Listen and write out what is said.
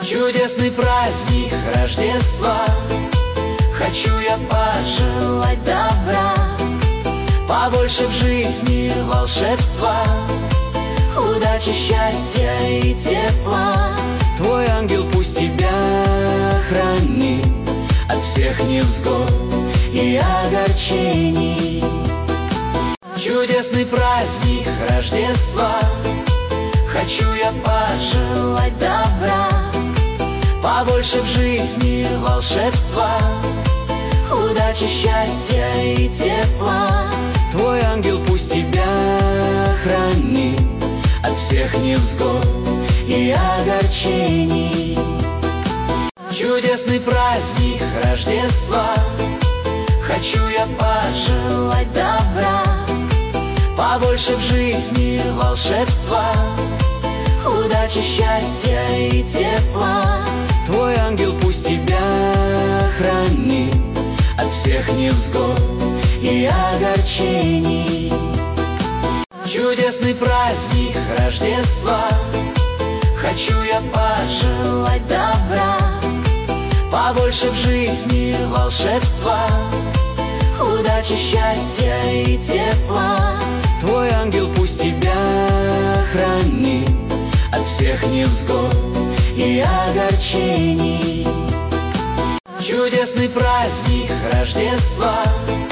Чудесный праздник Рождества, хочу я пожелать добра, побольше в жизни волшебства, удачи, счастья и тепла. Твой ангел пусть тебя хранит от всех невзгод и огорчений. Чудесный праздник Рождества, хочу я пожелать добра, побольше в жизни волшебства, удачи, счастья и тепла. Твой ангел пусть тебя хранит от всех невзгод и огорчений. Чудесный праздник Рождества, хочу я пожелать добра, побольше в жизни волшебства, удачи, счастья и тепла. Твой ангел пусть тебя хранит от всех невзгод и огорчений. Чудесный праздник Рождества, хочу я пожелать добра, побольше в жизни волшебства, удачи, счастья и тепла. Твой ангел пусть тебя хранит от всех невзгод и огорчений. Чудесный праздник Рождества,